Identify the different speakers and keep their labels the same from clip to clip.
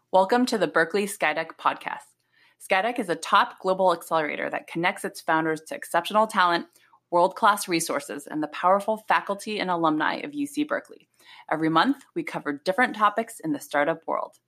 Speaker 1: Welcome to the Berkeley Skydeck podcast. Skydeck is a top global accelerator that connects its founders to exceptional talent, world-class resources, and the powerful faculty and alumni of UC Berkeley. Every month, we cover different topics in the startup world.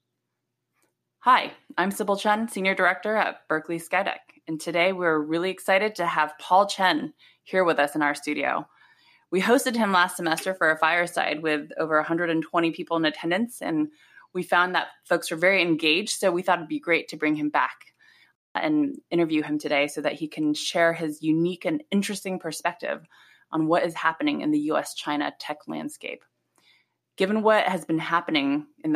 Speaker 1: Hi, I'm Sybil Chen, Senior Director at Berkeley Skydeck, and today we're really excited to have Paul Chen here with us in our studio. We hosted him last semester for a fireside with over 120 people in attendance, and we found that folks were very engaged, so we thought it'd be great to bring him back and interview him today so that he can share his unique and interesting perspective on what is happening in the US-China tech landscape. Given what has been happening in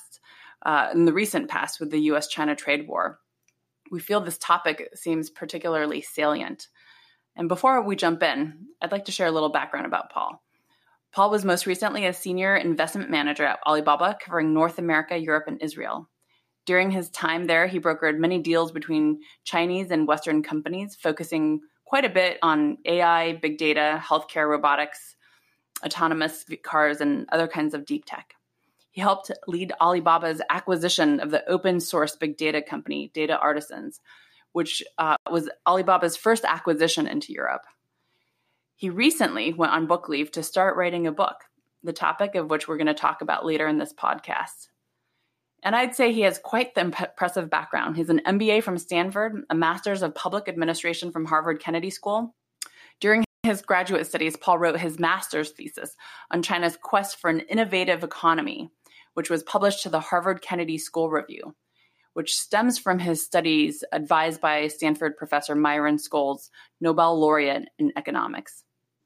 Speaker 1: the recent past with the US-China trade war, we feel this topic seems particularly salient. And before we jump in, I'd like to share a little background about Paul. Paul was most recently a senior investment manager at Alibaba, covering North America, Europe, and Israel. During his time there, he brokered many deals between Chinese and Western companies, focusing quite a bit on AI, big data, healthcare, robotics, autonomous cars, and other kinds of deep tech. He helped lead Alibaba's acquisition of the open source big data company, Data Artisans, which was Alibaba's first acquisition into Europe. He recently went on book leave to start writing a book, the topic of which we're going to talk about later in this podcast. And I'd say he has quite the impressive background. He's an MBA from Stanford, a master's of public administration from Harvard Kennedy School. During his graduate studies, Paul wrote his master's thesis on China's quest for an innovative economy, which was published to the Harvard Kennedy School Review, which stems from his studies advised by Stanford professor Myron Scholes, Nobel laureate in economics.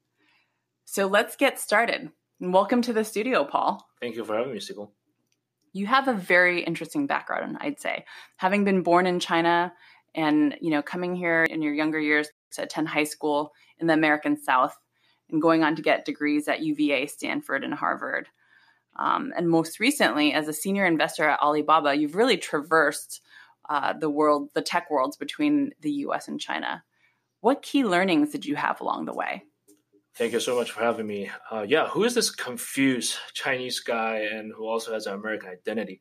Speaker 1: So let's get started. And welcome to the studio, Paul.
Speaker 2: Thank you for having me, Sybil.
Speaker 1: You have a very interesting background, I'd say. Having been born in China and, coming here in your younger years to attend high school in the American South and going on to get degrees at UVA, Stanford, and Harvard. And most recently, as a senior investor at Alibaba, you've really traversed the tech worlds between the US and China. What key learnings did you have along the way?
Speaker 2: Thank you so much for having me. Who is this confused Chinese guy and who also has an American identity?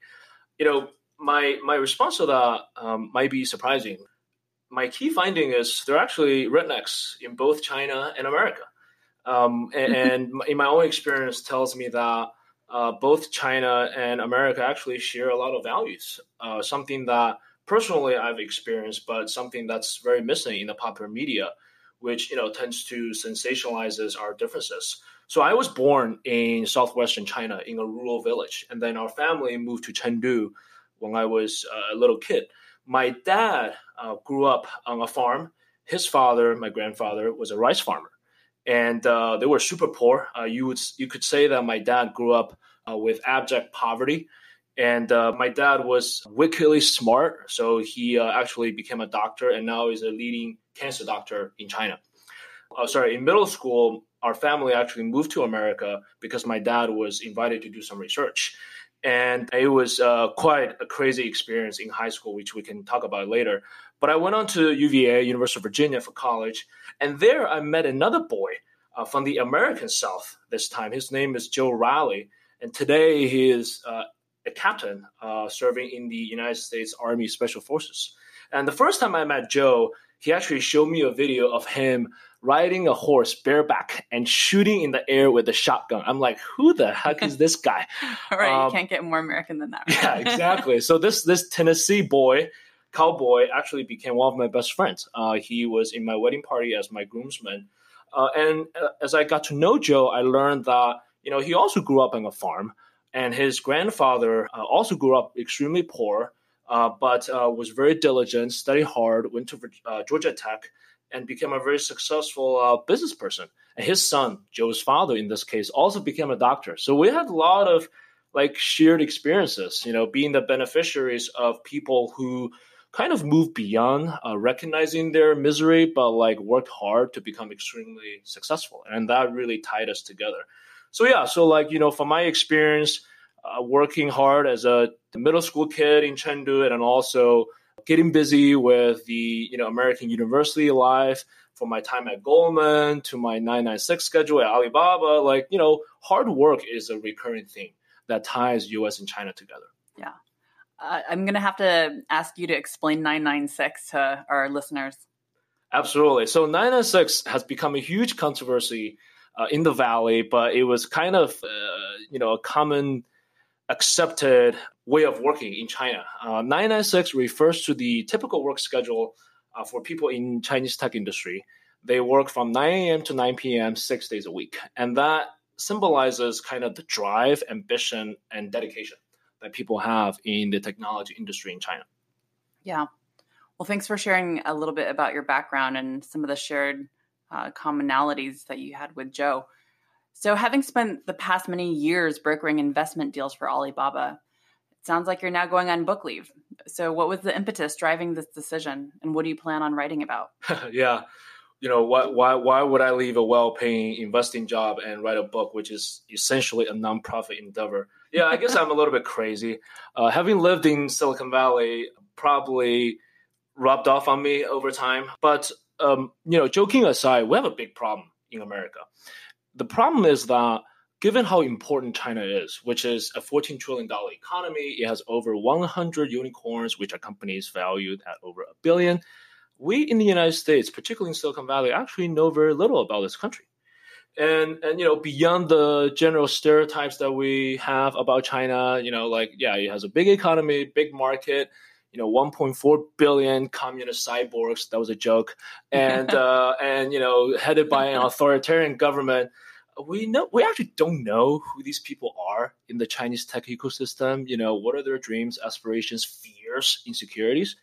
Speaker 2: My response to that might be surprising. My key finding is they're actually rednecks in both China and America. And in my own experience tells me that both China and America actually share a lot of values, something that personally I've experienced, but something that's very missing in the popular media, which tends to sensationalizes our differences. So I was born in southwestern China in a rural village, and then our family moved to Chengdu when I was a little kid. My dad grew up on a farm. His father, my grandfather, was a rice farmer. And they were super poor. You could say that my dad grew up with abject poverty. And my dad was wickedly smart. So he actually became a doctor and now is a leading cancer doctor in China. In middle school, our family actually moved to America because my dad was invited to do some research. And it was quite a crazy experience in high school, which we can talk about later. But I went on to UVA, University of Virginia, for college. And there I met another boy from the American South this time. His name is Joe Riley. And today he is a captain serving in the United States Army Special Forces. And the first time I met Joe, he actually showed me a video of him riding a horse bareback and shooting in the air with a shotgun. I'm like, who the heck is this guy?
Speaker 1: Right, you can't get more American than that. Right?
Speaker 2: Yeah, exactly. So this Tennessee cowboy, actually became one of my best friends. He was in my wedding party as my groomsman. And as I got to know Joe, I learned that, he also grew up on a farm. And his grandfather also grew up extremely poor, but was very diligent, studied hard, went to Georgia Tech, and became a very successful business person. And his son, Joe's father in this case, also became a doctor. So we had a lot of shared experiences, being the beneficiaries of people who kind of moved beyond recognizing their misery, but worked hard to become extremely successful. And that really tied us together. From my experience, working hard as a middle school kid in Chengdu and also getting busy with the American university life, from my time at Goldman to my 996 schedule at Alibaba, hard work is a recurring thing that ties U.S. and China together.
Speaker 1: Yeah. I'm going to have to ask you to explain 996 to our listeners.
Speaker 2: Absolutely. So 996 has become a huge controversy in the Valley, but it was kind of, a common accepted way of working in China. 996 refers to the typical work schedule for people in Chinese tech industry. They work from 9 a.m. to 9 p.m. 6 days a week. And that symbolizes kind of the drive, ambition, and dedication that people have in the technology industry in China.
Speaker 1: Yeah. Well, thanks for sharing a little bit about your background and some of the shared commonalities that you had with Joe. So having spent the past many years brokering investment deals for Alibaba, it sounds like you're now going on book leave. So what was the impetus driving this decision, and what do you plan on writing about?
Speaker 2: Yeah. Why would I leave a well-paying investing job and write a book, which is essentially a nonprofit endeavor? Yeah, I guess I'm a little bit crazy. Having lived in Silicon Valley probably rubbed off on me over time. But, joking aside, we have a big problem in America. The problem is that given how important China is, which is a $14 trillion economy, it has over 100 unicorns, which are companies valued at over $1 billion. We in the United States, particularly in Silicon Valley, actually know very little about this country. And beyond the general stereotypes that we have about China, it has a big economy, big market, 1.4 billion communist cyborgs. That was a joke. And, headed by an authoritarian government. We actually don't know who these people are in the Chinese tech ecosystem. What are their dreams, aspirations, fears, insecurities?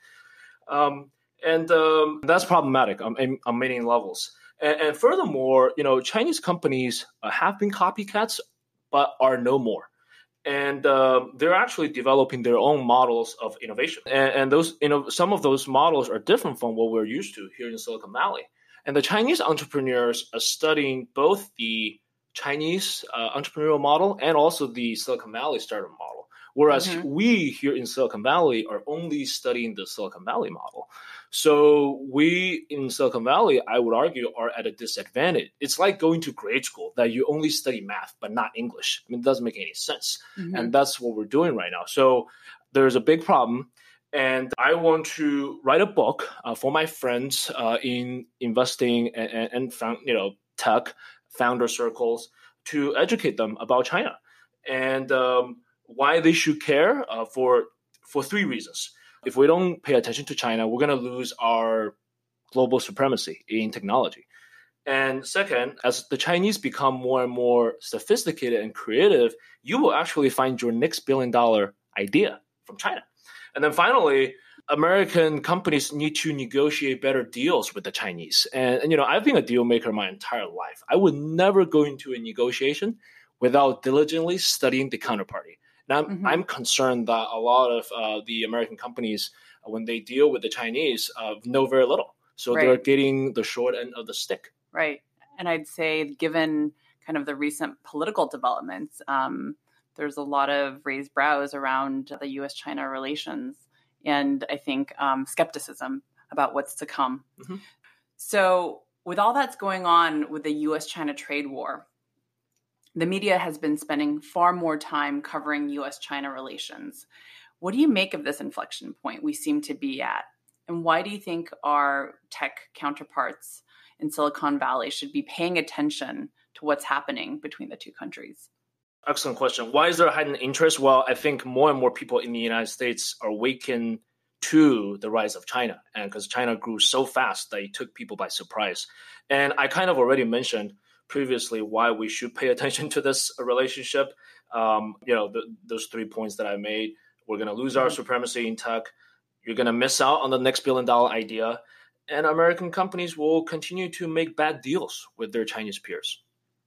Speaker 2: And that's problematic on many levels. And furthermore, Chinese companies have been copycats, but are no more. And they're actually developing their own models of innovation. And those, some of those models are different from what we're used to here in Silicon Valley. And the Chinese entrepreneurs are studying both the Chinese entrepreneurial model and also the Silicon Valley startup model. Whereas we here in Silicon Valley are only studying the Silicon Valley model. So we in Silicon Valley, I would argue, are at a disadvantage. It's like going to grade school that you only study math, but not English. It doesn't make any sense. And that's what we're doing right now. So there's a big problem. And I want to write a book for my friends in investing and tech founder circles to educate them about China and why they should care for three reasons. If we don't pay attention to China, we're going to lose our global supremacy in technology. And second, as the Chinese become more and more sophisticated and creative, you will actually find your next billion-dollar idea from China. And then finally, American companies need to negotiate better deals with the Chinese. And I've been a deal maker my entire life. I would never go into a negotiation without diligently studying the counterparty. And I'm concerned that a lot of the American companies, when they deal with the Chinese, know very little. So they're getting the short end of the stick.
Speaker 1: Right. And I'd say, given kind of the recent political developments, there's a lot of raised brows around the U.S.-China relations. And I think skepticism about what's to come. So with all that's going on with the U.S.-China trade war, the media has been spending far more time covering U.S.-China relations. What do you make of this inflection point we seem to be at? And why do you think our tech counterparts in Silicon Valley should be paying attention to what's happening between the two countries?
Speaker 2: Excellent question. Why is there a heightened interest? Well, I think more and more people in the United States are awakened to the rise of China, and because China grew so fast that it took people by surprise. And I kind of already mentioned previously why we should pay attention to this relationship. Those 3 points that I made. We're going to lose our supremacy in tech. You're going to miss out on the next billion-dollar idea. And American companies will continue to make bad deals with their Chinese peers.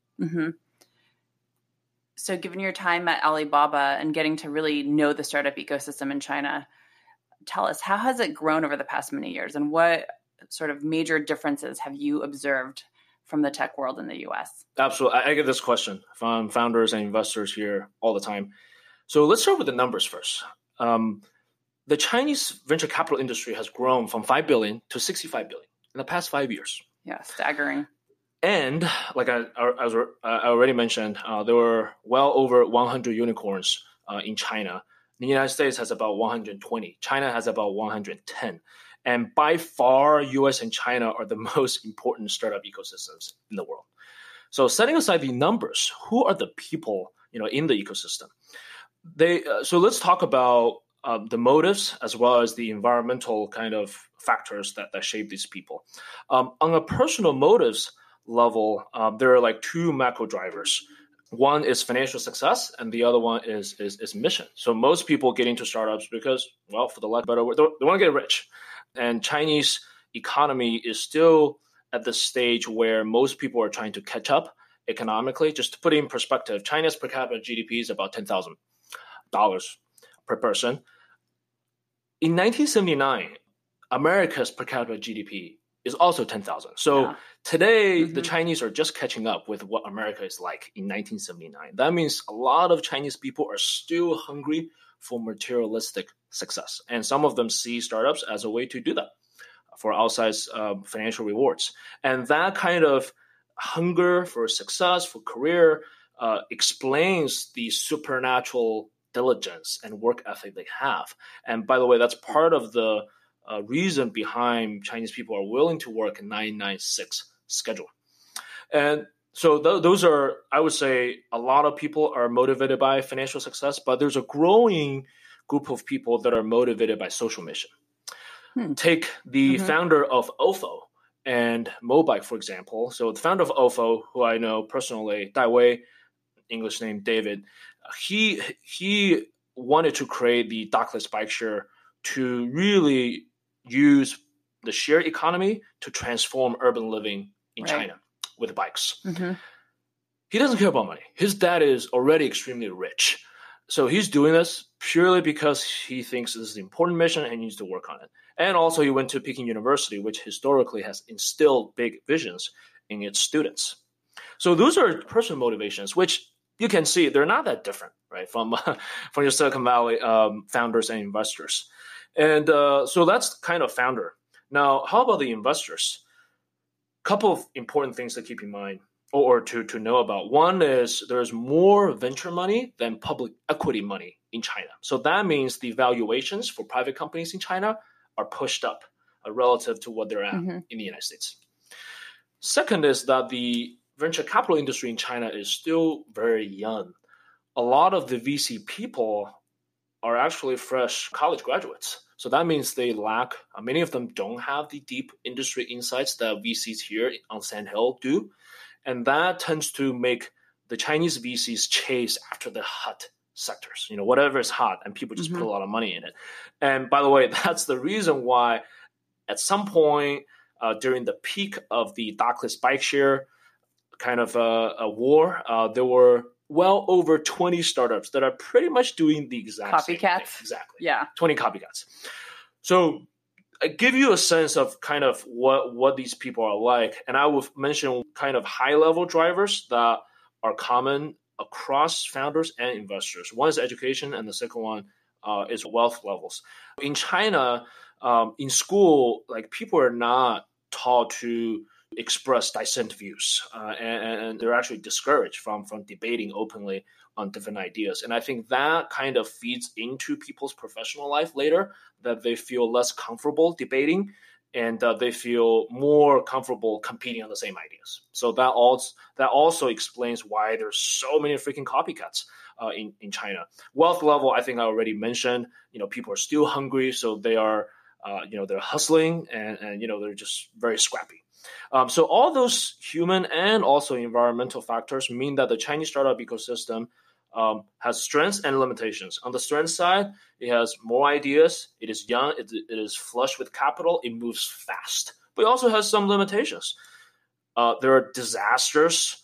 Speaker 1: So given your time at Alibaba and getting to really know the startup ecosystem in China, tell us, how has it grown over the past many years? And what sort of major differences have you observed from the tech world in the U.S.?
Speaker 2: Absolutely. I get this question from founders and investors here all the time. So let's start with the numbers first. The Chinese venture capital industry has grown from 5 billion to 65 billion in the past 5 years.
Speaker 1: Yeah, staggering.
Speaker 2: And like I already mentioned, there were well over 100 unicorns in China. The United States has about 120. China has about 110. And by far, US and China are the most important startup ecosystems in the world. So setting aside the numbers, who are the people in the ecosystem? So let's talk about the motives as well as the environmental kind of factors that shape these people. On a personal motives level, there are like two macro drivers. One is financial success, and the other one is mission. So most people get into startups because, well, for the lack of a better word, they want to get rich. And Chinese economy is still at the stage where most people are trying to catch up economically. Just to put it in perspective, China's per capita GDP is about $10,000 per person. In 1979, America's per capita GDP is also 10,000. So today, the Chinese are just catching up with what America is like in 1979. That means a lot of Chinese people are still hungry for materialistic success. And some of them see startups as a way to do that for outsized financial rewards. And that kind of hunger for success, for career, explains the supernatural diligence and work ethic they have. And by the way, that's part of the reason behind Chinese people are willing to work a 996 schedule. And so those are, I would say, a lot of people are motivated by financial success, but there's a growing group of people that are motivated by social mission. Take the founder of OFO and Mobike, for example. So the founder of OFO, who I know personally, Dai Wei, English name David, he wanted to create the dockless bike share to really use the share economy to transform urban living in China with bikes. He doesn't care about money. His dad is already extremely rich. So he's doing this purely because he thinks this is an important mission and he needs to work on it. And also he went to Peking University, which historically has instilled big visions in its students. So those are personal motivations, which you can see they're not that different, right, from your Silicon Valley founders and investors. And so that's kind of founder. Now, how about the investors? Couple of important things to keep in mind or to know about. One is there's more venture money than public equity money in China. So that means the valuations for private companies in China are pushed up relative to what they're at in the United States. Second is that the venture capital industry in China is still very young. A lot of the VC people are actually fresh college graduates. So that means they lack, many of them don't have the deep industry insights that VCs here on Sand Hill do. And that tends to make the Chinese VCs chase after the hot sectors, whatever is hot, and people just put a lot of money in it. And by the way, that's the reason why at some point during the peak of the dockless bike share kind of a war, there were well over 20 startups that are pretty much doing the exact same thing. Exactly.
Speaker 1: Yeah.
Speaker 2: 20 copycats. So I give you a sense of kind of what these people are like. And I will mention kind of high-level drivers that are common across founders and investors. One is education, and the second one is wealth levels. In China, in school, like people are not taught to express dissent views, and they're actually discouraged from debating openly on different ideas. And I think that kind of feeds into people's professional life later, that they feel less comfortable debating and they feel more comfortable competing on the same ideas. So that also explains why there's so many freaking copycats in China. Wealth level, I think I already mentioned, people are still hungry, so they are, they're hustling and they're just very scrappy. So all those human and also environmental factors mean that the Chinese startup ecosystem has strengths and limitations. On the strength side, it has more ideas, it is young, it is flush with capital, it moves fast. But it also has some limitations. There are disastrous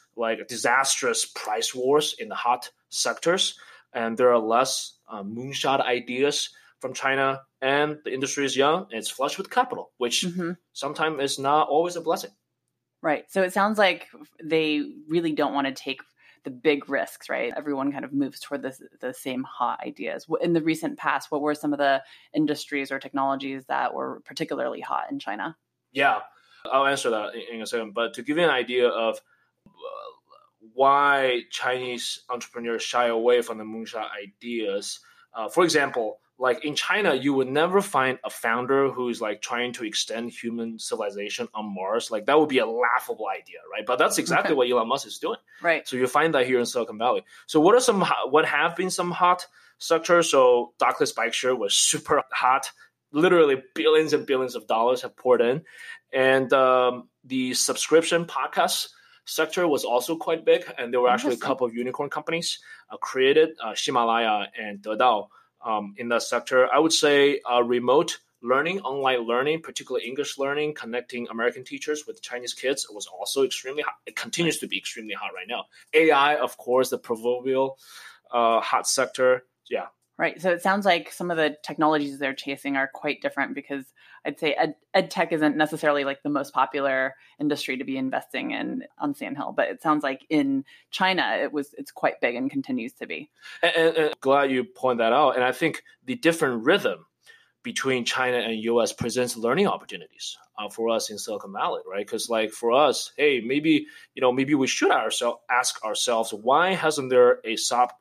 Speaker 2: price wars in the hot sectors, and there are less moonshot ideas from China, and the industry is young and it's flush with capital, which sometimes is not always a blessing.
Speaker 1: Right. So it sounds like they really don't want to take the big risks, right? Everyone kind of moves toward the same hot ideas. In the recent past, what were some of the industries or technologies that were particularly hot in China?
Speaker 2: Yeah, I'll answer that in a second. But to give you an idea of why Chinese entrepreneurs shy away from the moonshot ideas, For example, like in China, you would never find a founder who is like trying to extend human civilization on Mars. Like that would be a laughable idea, right? But that's exactly what Elon Musk is doing.
Speaker 1: Right.
Speaker 2: So you find that here in Silicon Valley. So what have been some hot sectors? So Dockless Bike Share was super hot. Literally billions and billions of dollars have poured in. And the subscription podcast sector was also quite big. And there were actually a couple of unicorn companies created, Himalaya and Dedao. In that sector, I would say remote learning, online learning, particularly English learning, connecting American teachers with Chinese kids was also extremely hot. It continues to be extremely hot right now. AI, of course, the proverbial hot sector. Yeah.
Speaker 1: Right. So it sounds like some of the technologies they're chasing are quite different because I'd say ed tech isn't necessarily like the most popular industry to be investing in on Sand Hill, but it sounds like in China it's quite big and continues to be.
Speaker 2: And glad you point that out. And I think the different rhythm between China and US presents learning opportunities for us in Silicon Valley, right? Because like for us, hey, maybe we should ask ourselves, why hasn't there a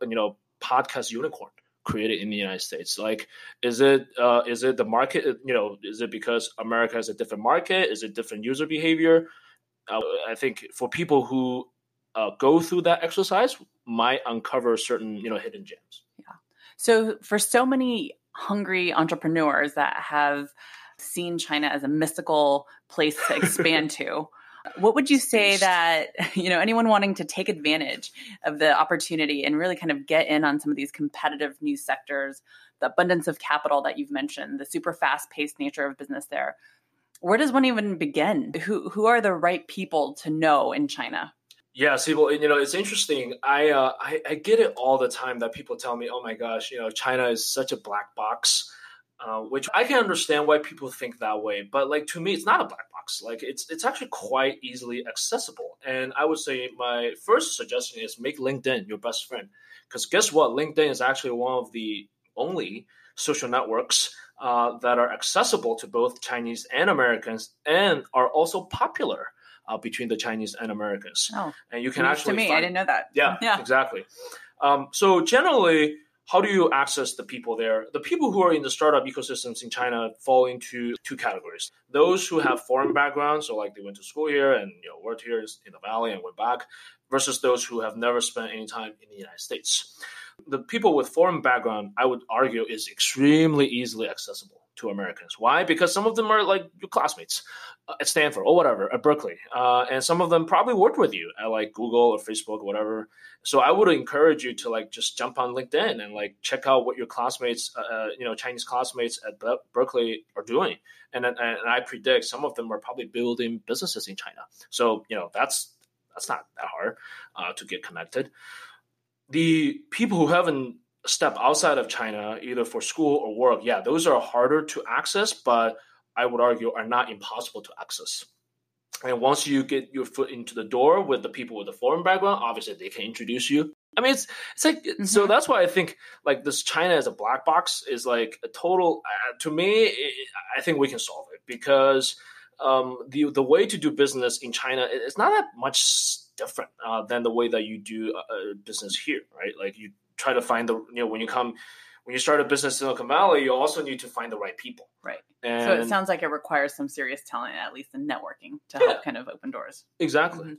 Speaker 2: podcast unicorn created in the United States? Like, is it the market? Is it because America has a different market? Is it different user behavior? I think for people who go through that exercise, might uncover certain hidden gems.
Speaker 1: Yeah. So for so many hungry entrepreneurs that have seen China as a mystical place to expand to, what would you say that, anyone wanting to take advantage of the opportunity and really kind of get in on some of these competitive new sectors, the abundance of capital that you've mentioned, the super fast-paced nature of business there, where does one even begin? Who are the right people to know in China?
Speaker 2: Yeah, Sibyl, it's interesting. I get it all the time that people tell me, oh my gosh, China is such a black box. Which I can understand why people think that way, but like to me, it's not a black box. Like it's actually quite easily accessible. And I would say my first suggestion is make LinkedIn your best friend, because guess what? LinkedIn is actually one of the only social networks that are accessible to both Chinese and Americans, and are also popular between the Chinese and Americans.
Speaker 1: Oh,
Speaker 2: and you can actually
Speaker 1: to me, I didn't know that.
Speaker 2: Yeah. Exactly. So generally, how do you access the people there? The people who are in the startup ecosystems in China fall into two categories. Those who have foreign backgrounds, so like they went to school here and worked here in the Valley and went back, versus those who have never spent any time in the United States. The people with foreign background, I would argue, is extremely easily accessible to Americans. Why? Because some of them are like your classmates at Stanford or whatever, at Berkeley. And some of them probably worked with you at like Google or Facebook or whatever. So I would encourage you to like just jump on LinkedIn and like check out what your classmates, Chinese classmates at Berkeley are doing. And I predict some of them are probably building businesses in China. So, that's not that hard to get connected. The people who haven't stepped outside of China, either for school or work, yeah, those are harder to access, but I would argue are not impossible to access. And once you get your foot into the door with the people with the foreign background, obviously they can introduce you. I mean, it's like, so that's why I think like this China as a black box is like a total, to me, I think we can solve it, because the way to do business in China is not that much different than the way that you do business here, right? Like you try to find when you start a business in Silicon Valley, you also need to find the right people.
Speaker 1: Right. And so it sounds like it requires some serious talent, at least in networking, to help kind of open doors.
Speaker 2: Exactly.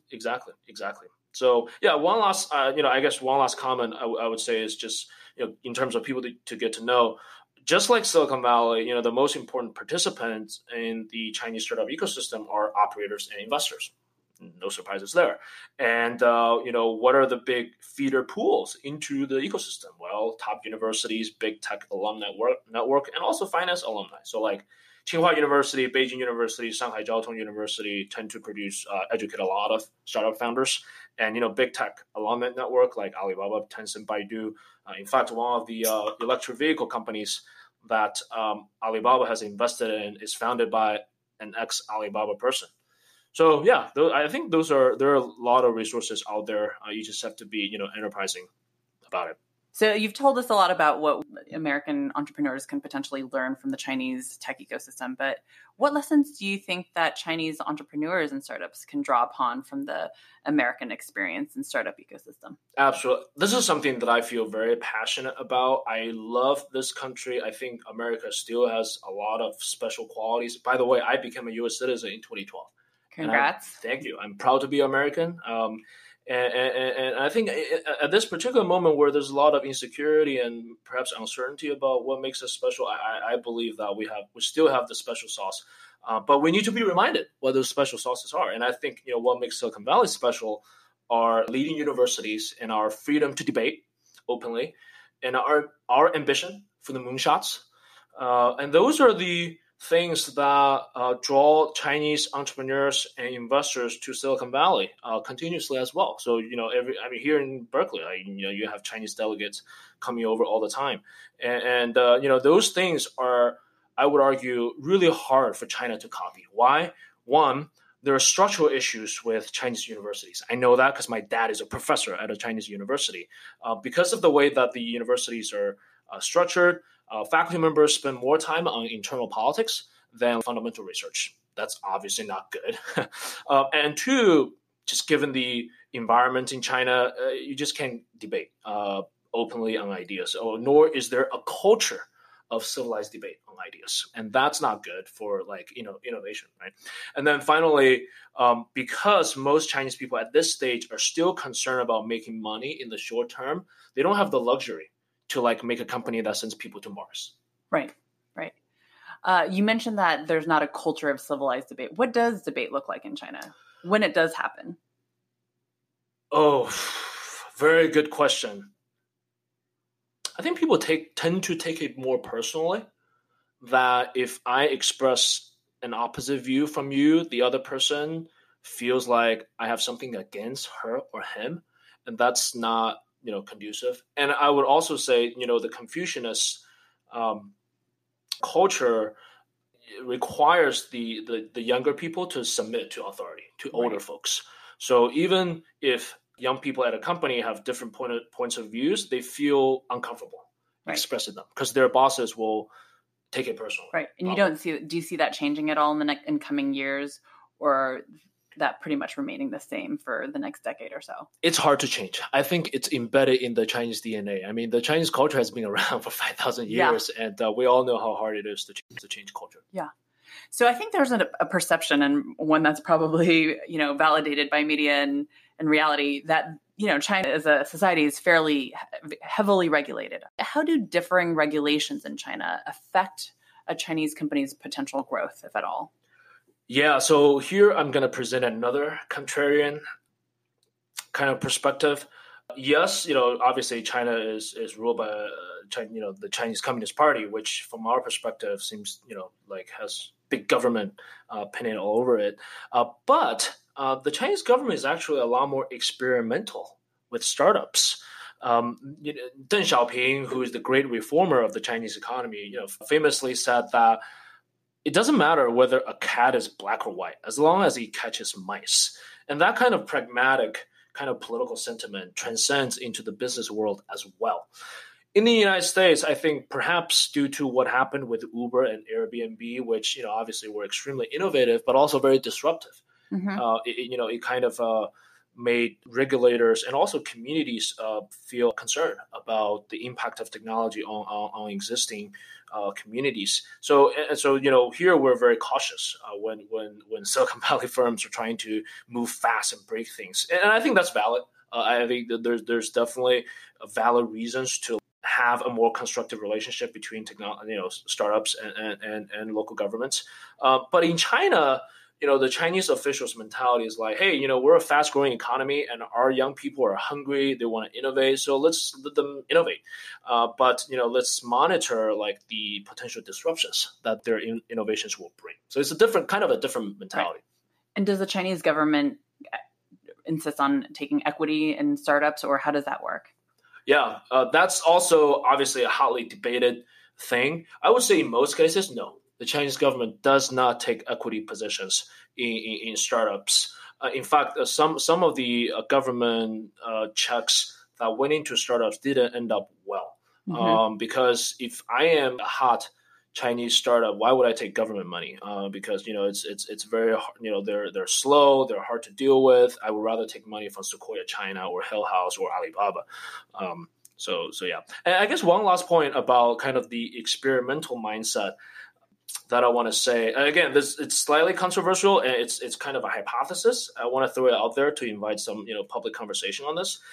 Speaker 2: So yeah, one last comment I would say is just, in terms of people to get to know, just like Silicon Valley, the most important participants in the Chinese startup ecosystem are operators and investors. No surprises there. And, what are the big feeder pools into the ecosystem? Well, top universities, big tech alumni network, and also finance alumni. So like Tsinghua University, Beijing University, Shanghai Jiao Tong University tend to educate a lot of startup founders. And, big tech alumni network like Alibaba, Tencent, Baidu. In fact, one of the electric vehicle companies that Alibaba has invested in is founded by an ex-Alibaba person. So yeah, I think there are a lot of resources out there. You just have to be enterprising about it.
Speaker 1: So you've told us a lot about what American entrepreneurs can potentially learn from the Chinese tech ecosystem, but what lessons do you think that Chinese entrepreneurs and startups can draw upon from the American experience and startup ecosystem?
Speaker 2: Absolutely. This is something that I feel very passionate about. I love this country. I think America still has a lot of special qualities. By the way, I became a U.S. citizen in 2012.
Speaker 1: Congrats.
Speaker 2: Thank you. I'm proud to be American. And I think at this particular moment where there's a lot of insecurity and perhaps uncertainty about what makes us special, I believe that we still have the special sauce, but we need to be reminded what those special sauces are. And I think what makes Silicon Valley special are leading universities and our freedom to debate openly, and our ambition for the moonshots, and those are the things that draw Chinese entrepreneurs and investors to Silicon Valley continuously as well. So here in Berkeley, you have Chinese delegates coming over all the time, and those things are, I would argue, really hard for China to copy. Why? One, there are structural issues with Chinese universities. I know that because my dad is a professor at a Chinese university. Because of the way that the universities are structured, faculty members spend more time on internal politics than fundamental research. That's obviously not good. And two, just given the environment in China, you just can't debate openly on ideas, nor is there a culture of civilized debate on ideas. And that's not good for innovation, right? And then finally, because most Chinese people at this stage are still concerned about making money in the short term, they don't have the luxury to make a company that sends people to Mars.
Speaker 1: Right. You mentioned that there's not a culture of civilized debate. What does debate look like in China when it does happen?
Speaker 2: Oh, very good question. I think people tend to take it more personally, that if I express an opposite view from you, the other person feels like I have something against her or him, and that's not conducive. And I would also say, the Confucianist culture requires the younger people to submit to authority, to older folks. So even if young people at a company have different points of views, they feel uncomfortable expressing them because their bosses will take it personally.
Speaker 1: Right. And do you see that changing at all in coming years, or that pretty much remaining the same for the next decade or so?
Speaker 2: It's hard to change. I think it's embedded in the Chinese DNA. I mean, the Chinese culture has been around for 5,000 years, and we all know how hard it is to change culture.
Speaker 1: Yeah. So I think there's a perception, and one that's probably, validated by media and reality, that, China as a society is fairly heavily regulated. How do differing regulations in China affect a Chinese company's potential growth, if at all?
Speaker 2: Yeah, so here I'm going to present another contrarian kind of perspective. Yes, obviously China is ruled by the Chinese Communist Party, which from our perspective seems, has big government pinning all over it. But the Chinese government is actually a lot more experimental with startups. Deng Xiaoping, who is the great reformer of the Chinese economy, famously said that it doesn't matter whether a cat is black or white, as long as he catches mice. And that kind of pragmatic kind of political sentiment transcends into the business world as well. In the United States, I think perhaps due to what happened with Uber and Airbnb, which obviously were extremely innovative, but also very disruptive. Mm-hmm. It kind of made regulators and also communities feel concerned about the impact of technology on existing communities. So here we're very cautious when Silicon Valley firms are trying to move fast and break things, and I think that's valid. I think that there's definitely valid reasons to have a more constructive relationship between startups and local governments. But in China, the Chinese officials' mentality is like, hey, we're a fast-growing economy, and our young people are hungry. They want to innovate, so let's let them innovate. But let's monitor the potential disruptions that their innovations will bring. So it's a different mentality.
Speaker 1: Right. And does the Chinese government insist on taking equity in startups, or how does that work?
Speaker 2: Yeah, that's also obviously a hotly debated thing. I would say in most cases, no. The Chinese government does not take equity positions in startups. In fact, some of the government checks that went into startups didn't end up well.
Speaker 1: Mm-hmm.
Speaker 2: Because if I am a hot Chinese startup, why would I take government money? Because it's very hard, they're slow, they're hard to deal with. I would rather take money from Sequoia China or Hill House or Alibaba. So yeah. And I guess one last point about kind of the experimental mindset that I want to say. And again, it's slightly controversial and it's kind of a hypothesis. I want to throw it out there to invite some public conversation on this.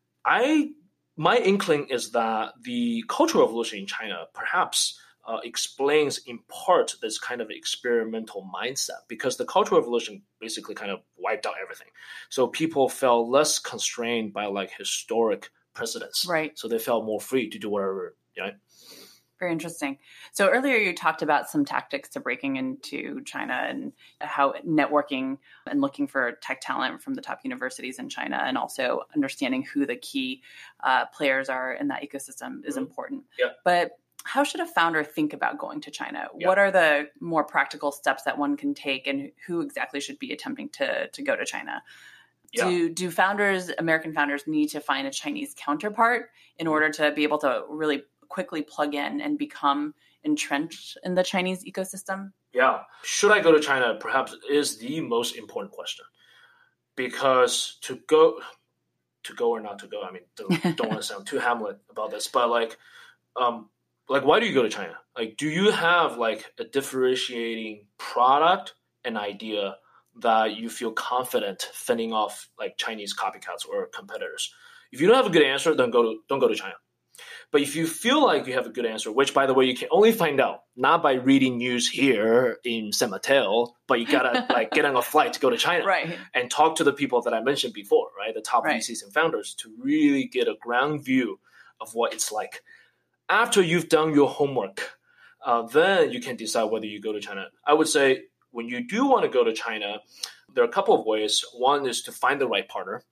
Speaker 2: My inkling is that the Cultural Revolution in China perhaps explains in part this kind of experimental mindset, because the Cultural Revolution basically kind of wiped out everything. So people felt less constrained by like historic precedents.
Speaker 1: Right.
Speaker 2: So they felt more free to do whatever.
Speaker 1: Very interesting. So earlier you talked about some tactics to breaking into China and how networking and looking for tech talent from the top universities in China, and also understanding who the key players are in that ecosystem is important.
Speaker 2: Yeah.
Speaker 1: But how should a founder think about going to China?
Speaker 2: Yeah.
Speaker 1: What are the more practical steps that one can take, and who exactly should be attempting to go to China?
Speaker 2: Yeah.
Speaker 1: Do American founders need to find a Chinese counterpart in order to be able to really quickly plug in and become entrenched in the Chinese ecosystem?
Speaker 2: Yeah. Should I go to China perhaps is the most important question, because to go or not to go, I mean, don't want to sound too Hamlet about this, but like, why do you go to China? Like, do you have like a differentiating product and idea that you feel confident fending off like Chinese copycats or competitors? If you don't have a good answer, then don't go to China. But if you feel like you have a good answer, which, by the way, you can only find out not by reading news here in San Mateo, but you gotta like get on a flight to go to China,
Speaker 1: right,
Speaker 2: and talk to the people that I mentioned before, right, the top
Speaker 1: right.
Speaker 2: VCs and founders, to really get a ground view of what it's like. After you've done your homework, then you can decide whether you go to China. I would say when you do want to go to China, there are a couple of ways. One is to find the right partner.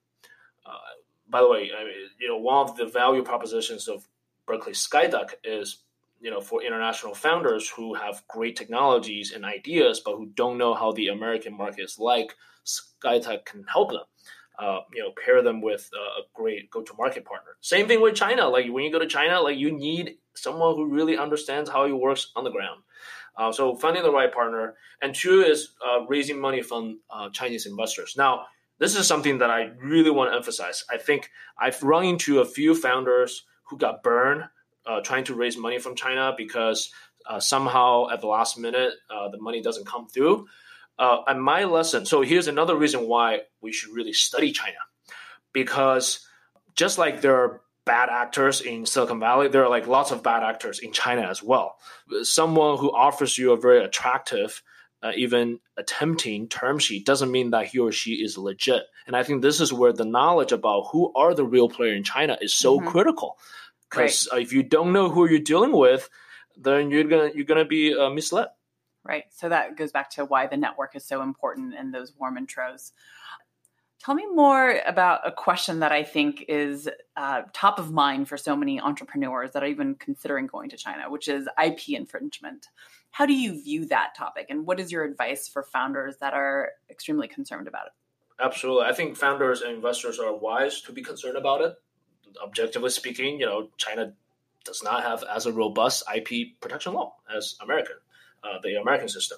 Speaker 2: By the way, one of the value propositions of Berkeley Skyduck is, for international founders who have great technologies and ideas, but who don't know how the American market is like, Skyduck can help them. Pair them with a great go-to-market partner. Same thing with China. Like when you go to China, like you need someone who really understands how it works on the ground. So finding the right partner. And two is raising money from Chinese investors. Now, this is something that I really want to emphasize. I think I've run into a few founders who got burned trying to raise money from China because somehow at the last minute, the money doesn't come through. And my lesson, so here's another reason why we should really study China. Because just like there are bad actors in Silicon Valley, there are like lots of bad actors in China as well. Someone who offers you a very attractive, even attempting term sheet doesn't mean that he or she is legit. And I think this is where the knowledge about who are the real player in China is so critical. Because if you don't know who you're dealing with, then you're gonna be misled.
Speaker 1: Right. So that goes back to why the network is so important in those warm intros. Tell me more about a question that I think is top of mind for so many entrepreneurs that are even considering going to China, which is IP infringement. How do you view that topic? And what is your advice for founders that are extremely concerned about it?
Speaker 2: Absolutely. I think founders and investors are wise to be concerned about it. Objectively speaking, China does not have as a robust IP protection law as the American system.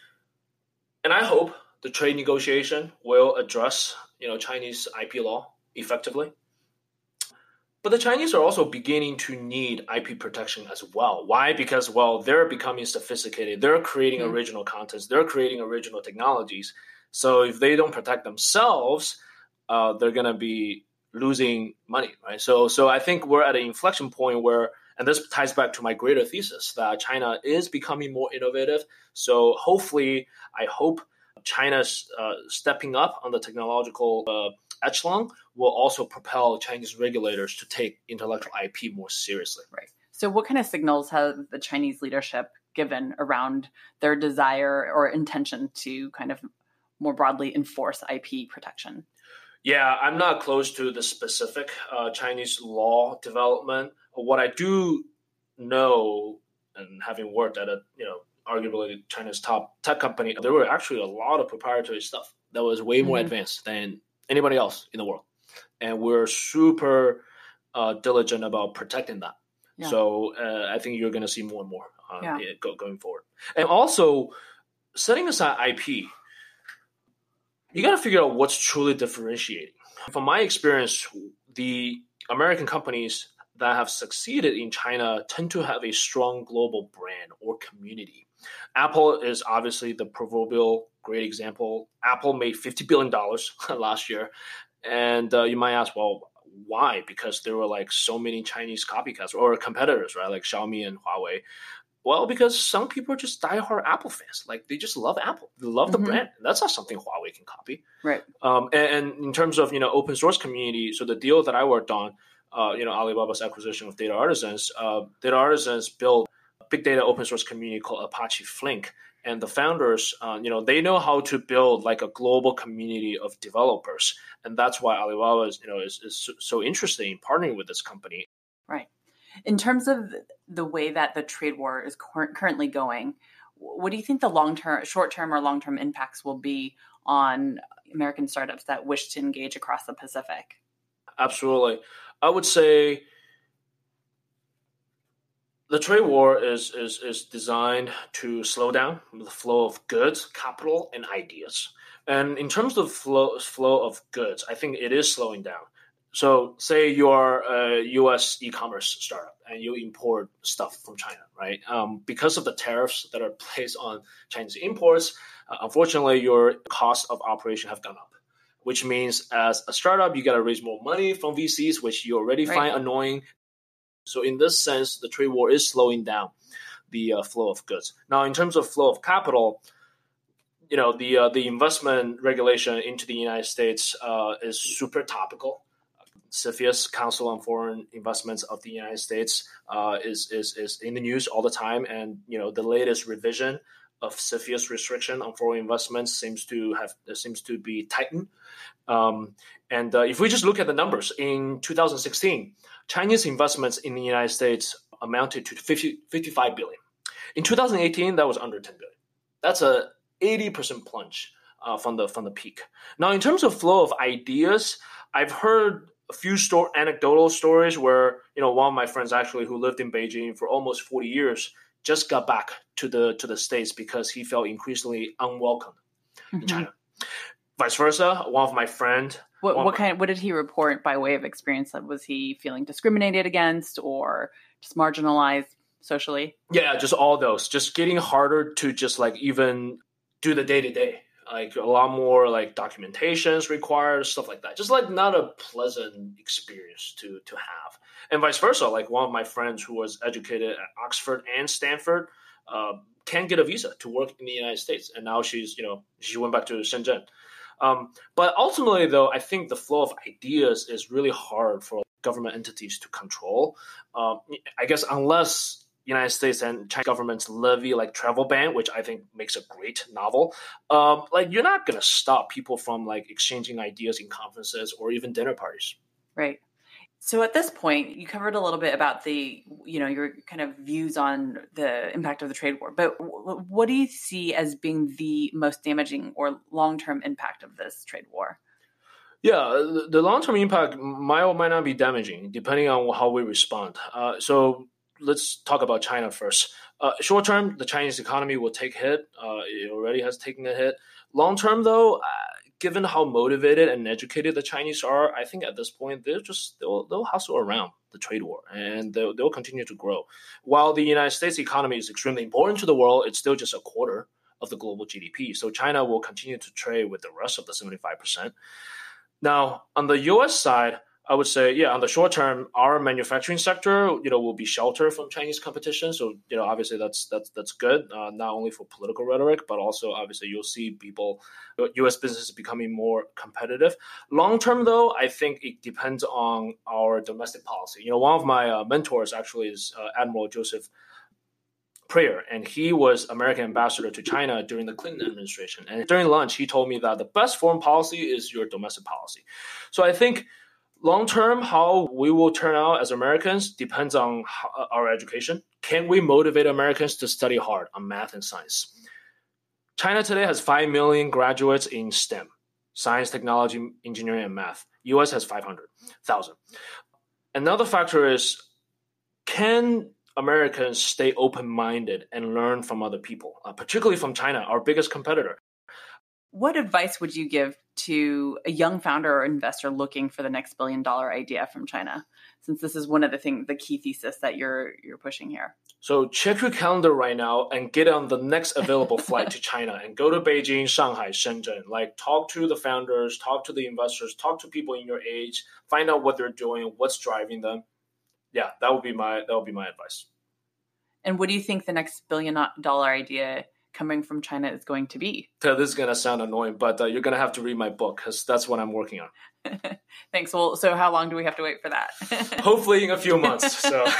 Speaker 2: And I hope the trade negotiation will address, Chinese IP law effectively. But the Chinese are also beginning to need IP protection as well. Why? Because, they're becoming sophisticated. They're creating original contents. They're creating original technologies. So if they don't protect themselves, they're going to be losing money, right? So I think we're at an inflection point where, and this ties back to my greater thesis, that China is becoming more innovative. So I hope China's stepping up on the technological echelon will also propel Chinese regulators to take intellectual IP more seriously.
Speaker 1: Right. So what kind of signals have the Chinese leadership given around their desire or intention to kind of more broadly enforce IP protection?
Speaker 2: Yeah, I'm not close to the specific Chinese law development. What I do know, and having worked at arguably China's top tech company, there were actually a lot of proprietary stuff that was way more advanced than anybody else in the world. And we're super diligent about protecting that.
Speaker 1: Yeah.
Speaker 2: So I think you're going to see more and more
Speaker 1: Yeah.
Speaker 2: going forward. And also, setting aside IP, you got to figure out what's truly differentiating. From my experience, the American companies that have succeeded in China tend to have a strong global brand or community. Apple is obviously the proverbial great example. Apple made $50 billion last year. And you might ask, well, why? Because there were like so many Chinese copycats or competitors, right? Like Xiaomi and Huawei. Well, because some people are just diehard Apple fans. Like they just love Apple. They love the brand. That's not something Huawei can copy.
Speaker 1: Right.
Speaker 2: And in terms of, open source community, so the deal that I worked on, Alibaba's acquisition of Data Artisans, Data Artisans built a big data open source community called Apache Flink. And the founders, they know how to build like a global community of developers. And that's why Alibaba is so interested in partnering with this company.
Speaker 1: Right. In terms of the way that the trade war is currently going, what do you think the short-term or long-term impacts will be on American startups that wish to engage across the Pacific?
Speaker 2: Absolutely. I would say the trade war is designed to slow down the flow of goods, capital, and ideas. And in terms of flow of goods, I think it is slowing down. So say you're a U.S. e-commerce startup and you import stuff from China, right? Because of the tariffs that are placed on Chinese imports, unfortunately, your cost of operation have gone up, which means as a startup, you got to raise more money from VCs, which you already find annoying. So in this sense, the trade war is slowing down the flow of goods. Now, in terms of flow of capital, the investment regulation into the United States is super topical. CFIUS, Council on Foreign Investments of the United States, is in the news all the time, and the latest revision of CFIUS restriction on foreign investments seems to be tightened. And if we just look at the numbers, in 2016, Chinese investments in the United States amounted to 55 billion. In 2018, that was under 10 billion. That's a 80% plunge from the peak. Now, in terms of flow of ideas, I've heard a few anecdotal stories where one of my friends actually who lived in Beijing for almost 40 years just got back to the States because he felt increasingly unwelcome in China. Vice versa, one of my friends.
Speaker 1: What did he report by way of experience? Was he feeling discriminated against or just marginalized socially? Yeah,
Speaker 2: just all those. Just getting harder to just like even do the day-to-day. Like a lot more like documentations required, stuff like that. Just like not a pleasant experience to have. And vice versa, like one of my friends who was educated at Oxford and Stanford can't get a visa to work in the United States. And now she went back to Shenzhen. But ultimately, though, I think the flow of ideas is really hard for government entities to control. I guess unless United States and Chinese governments levy like travel ban, which I think makes a great novel. Like you're not going to stop people from like exchanging ideas in conferences or even dinner parties.
Speaker 1: Right. So at this point, you covered a little bit about your kind of views on the impact of the trade war. But what do you see as being the most damaging or long-term impact of this trade war?
Speaker 2: Yeah, the long-term impact might or might not be damaging, depending on how we respond. So let's talk about China first. Short term, the Chinese economy will take a hit. It already has taken a hit. Long term, though, given how motivated and educated the Chinese are, I think at this point they'll hustle around the trade war and they'll continue to grow. While the United States economy is extremely important to the world, it's still just a quarter of the global GDP. So China will continue to trade with the rest of the 75%. Now, on the U.S. side, I would say, on the short term, our manufacturing sector, will be sheltered from Chinese competition. So, obviously that's good, not only for political rhetoric, but also obviously you'll see U.S. businesses becoming more competitive. Long term, though, I think it depends on our domestic policy. One of my mentors actually is Admiral Joseph Prayer, and he was American ambassador to China during the Clinton administration. And during lunch, he told me that the best foreign policy is your domestic policy. So I think long term, how we will turn out as Americans depends on our education. Can we motivate Americans to study hard on math and science? China today has 5 million graduates in STEM, science, technology, engineering, and math. US has 500,000. Another factor is, can Americans stay open-minded and learn from other people, particularly from China, our biggest competitor?
Speaker 1: What advice would you give to a young founder or investor looking for the next billion-dollar idea from China, since this is one of the key thesis that you're pushing here?
Speaker 2: So check your calendar right now and get on the next available flight to China and go to Beijing, Shanghai, Shenzhen. Like, talk to the founders, talk to the investors, talk to people in your age, find out what they're doing, what's driving them. Yeah, that would be my advice.
Speaker 1: And what do you think the next billion-dollar idea coming from China is going to be?
Speaker 2: So this is going to sound annoying, but you're going to have to read my book because that's what I'm working on.
Speaker 1: Thanks. Well, so how long do we have to wait for that?
Speaker 2: Hopefully in a few months.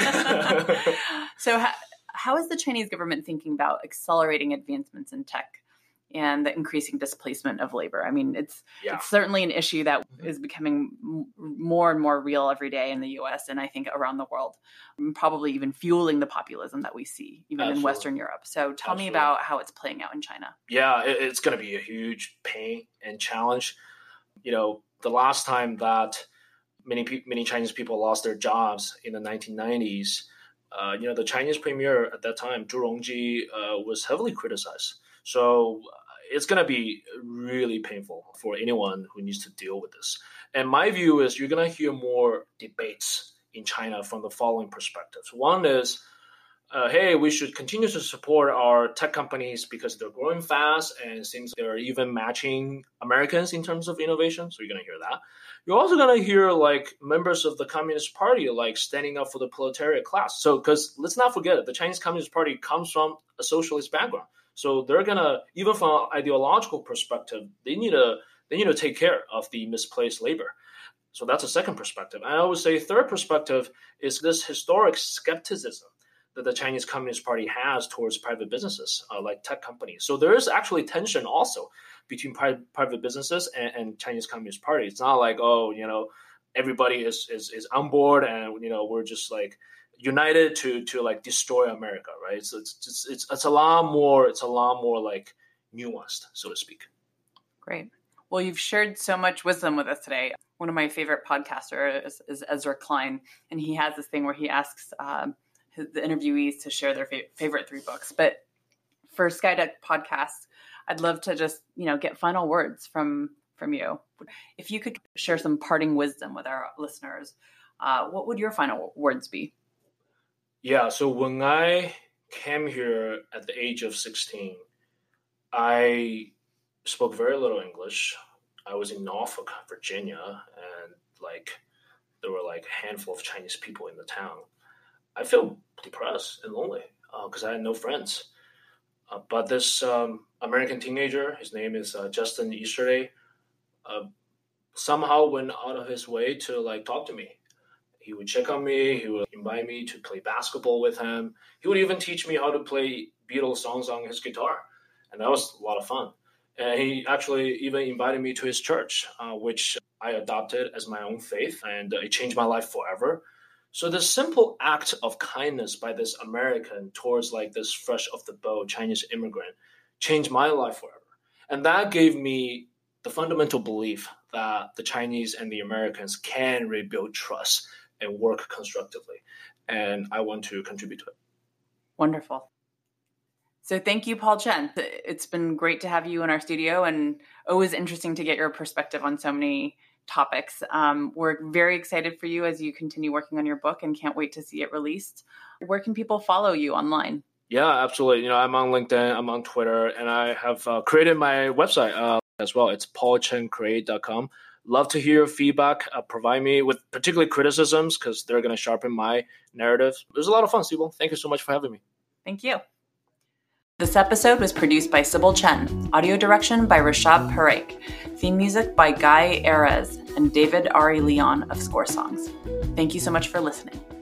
Speaker 1: So how is the Chinese government thinking about accelerating advancements in tech and the increasing displacement of labor? I mean, it's certainly an issue that is becoming more and more real every day in the US and I think around the world, probably even fueling the populism that we see even in Western Europe. So tell me about how it's playing out in China.
Speaker 2: Yeah, it's going to be a huge pain and challenge. You know, the last time that many Chinese people lost their jobs in the 1990s, the Chinese premier at that time, Zhu Rongji, was heavily criticized. So it's going to be really painful for anyone who needs to deal with this. And my view is you're going to hear more debates in China from the following perspectives. One is, hey, we should continue to support our tech companies because they're growing fast and it seems they're even matching Americans in terms of innovation. So you're going to hear that. You're also going to hear like members of the Communist Party like standing up for the proletariat class. So because let's not forget it, the Chinese Communist Party comes from a socialist background. So they're going to, even from an ideological perspective, they need to take care of the misplaced labor. So that's a second perspective. And I would say third perspective is this historic skepticism that the Chinese Communist Party has towards private businesses like tech companies. So there is actually tension also between private businesses and Chinese Communist Party. It's not like, everybody is on board and, we're just like united to like destroy America, right? So it's a lot more like nuanced, so to speak. Great.
Speaker 1: Well, you've shared so much wisdom with us today. One of my favorite podcasters is Ezra Klein, and he has this thing where he asks the interviewees to share their favorite 3 books. But for Skydeck Podcast, I'd love to just, get final words from you. If you could share some parting wisdom with our listeners, what would your final words be?
Speaker 2: Yeah, so when I came here at the age of 16, I spoke very little English. I was in Norfolk, Virginia, and there were a handful of Chinese people in the town. I felt depressed and lonely because I had no friends. But this American teenager, his name is Justin Easterday, somehow went out of his way to talk to me. He would check on me. He would invite me to play basketball with him. He would even teach me how to play Beatles songs on his guitar. And that was a lot of fun. And he actually even invited me to his church, which I adopted as my own faith. And it changed my life forever. So the simple act of kindness by this American towards this fresh off the boat Chinese immigrant changed my life forever. And that gave me the fundamental belief that the Chinese and the Americans can rebuild trust and work constructively. And I want to contribute to it.
Speaker 1: Wonderful. So thank you, Paul Chen. It's been great to have you in our studio and always interesting to get your perspective on so many topics. We're very excited for you as you continue working on your book and can't wait to see it released. Where can people follow you online?
Speaker 2: Yeah, absolutely. I'm on LinkedIn, I'm on Twitter, and I have created my website as well. It's paulchencreate.com. Love to hear your feedback. Provide me with particularly criticisms because they're going to sharpen my narrative. It was a lot of fun, Sybil. Thank you so much for having me.
Speaker 1: Thank you. This episode was produced by Sybil Chen, audio direction by Rashab Parekh, theme music by Guy Erez and David Ari Leon of Score Songs. Thank you so much for listening.